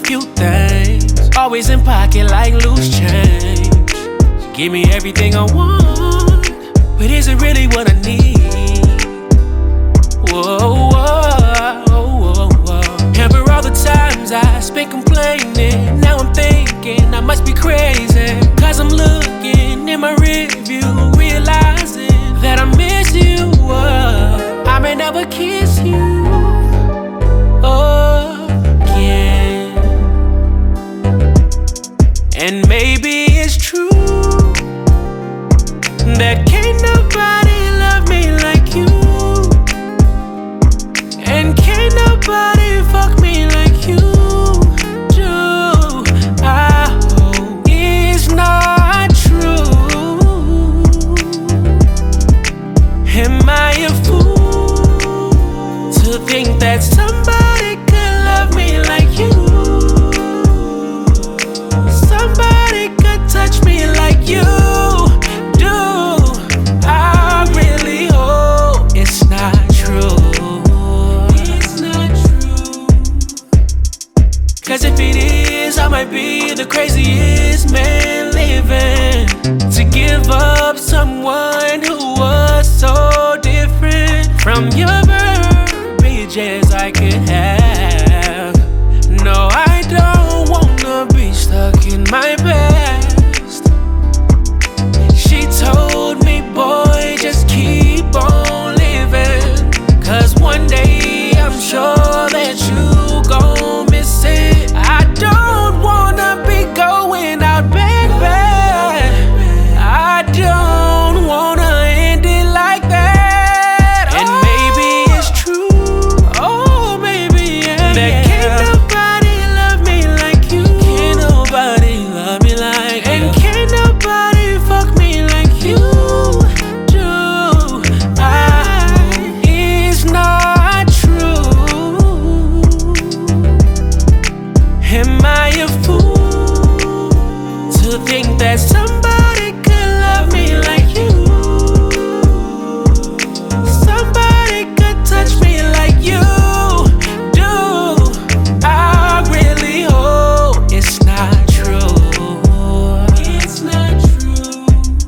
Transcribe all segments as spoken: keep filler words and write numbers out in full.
few things, always in pocket like loose change. She give me everything I want, but is it really what I need? Whoa, whoa, whoa, whoa. And for all the times I spent complaining, now I'm thinking I must be crazy. Cause I'm looking in my rearview, realizing that I miss you. uh, I may never kiss you again. And maybe it's true that can't nobody love me like you, and can't nobody fuck me like you do. I hope it's not true. Am I a fool to think that somebody could love me like you? Somebody could touch me like you do. I really hope it's not true. It's not true. Cause if it is, I might be the craziest man living, to give up someone who was so different from your verbiages I could have. No, I don't wanna be stuck in my past. She told me, boy, just keep on living, cause one day I'm sure that you gon' miss it. I don't wanna be going out, baby. I don't wanna end it like that. And maybe it's true, oh baby, yeah, that can't nobody love me like you. Can't nobody love me like you. And can't nobody fuck me like you do. I, it's not true. Am I a fool to think that somebody could love me like you? Somebody could touch me like you do. I really hope it's not true. It's not true.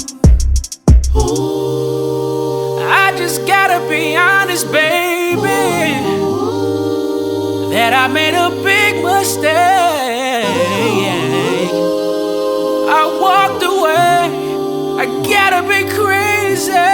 Ooh. I just gotta be honest, baby, that I made a big mistake. I walked away. I gotta be crazy.